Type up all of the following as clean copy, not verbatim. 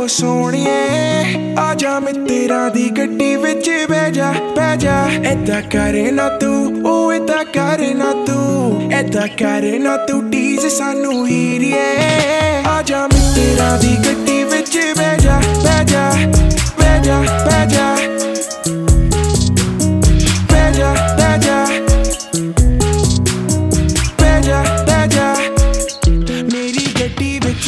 ओ सोहणिए आ जा मित्तरां दी गड्डी विच बह जा ऐदा करे ना तू ओ ऐदा करे ना तू ऐदा करे ना तू टीज सानू हीरिए आ जा मित्तरां दी गड्डी विच बह जा बह जा बह जा बह जा बह जा बह जा बह जा बह जा मेरी गड्डी विच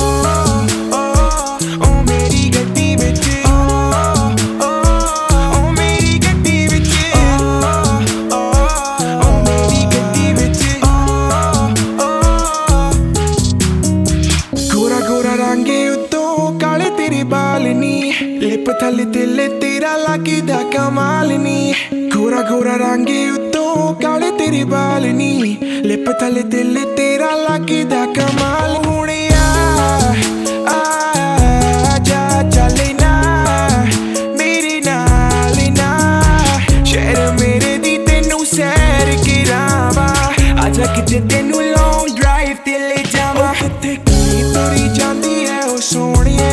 लिप थले दिल तेरा लगदा कमाल नी गोरा गोरा रंग उत्तों काले तेरी बाल नी लिप थले दिल तेरा लगदा कमाल हुण आ जा चले ना मेरे नाल ना शहर मेरे दी तेनू सैर करावा आजा किते तेनू लॉन्ग ड्राइव ते ले जावा किते की तुरी जांदी है ओ सोहणिए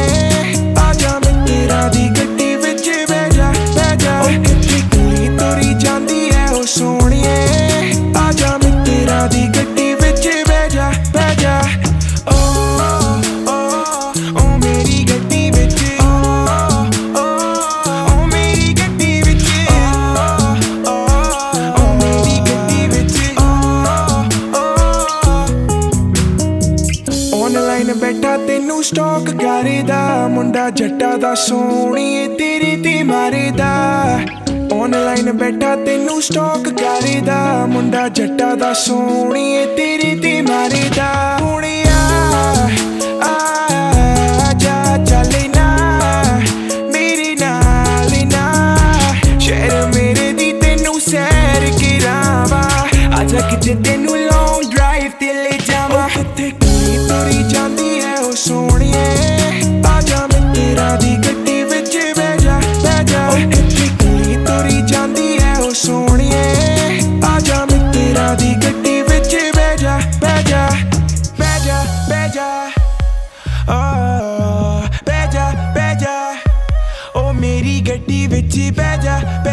दी गड्डी विच बह जा कित्थे कुड़ी तुरी जांदी है ओ सोहणिए आ जा मित्तरां दी गड्डी विच बह जा ओ मेरी गड्डी विच ओ मेरी गड्डी विच ओ मेरी गड्डी विच ऑनलाइन बैठा तेनू स्टॉक करदा मुंडा जट्टा दा सोहणिए तेरे ते मारदा ऑनलाइन बैठा तेनू स्टॉक करदा मुंडा जट्टा दा सोहणिए तेरे ते मारदा हुण आ जा चले ना मेरे नाल ना शहर मेरे दी तेनू सैर करावा आजा किते तेनू लॉन्ग ड्राइव ते ले जावा कित्थे कुड़ी तुरी जांदी है ओ सोहणिए आ जा मित्तरां दी गड्डी विच बह जा कित्थे कुड़ी तुरी जांदी है ओ सोहणिए आ जा मित्तरां दी गड्डी विच बह जा बह जा बह जा बह जा ओ बह जा ओ मेरी गड्डी विच बह जा।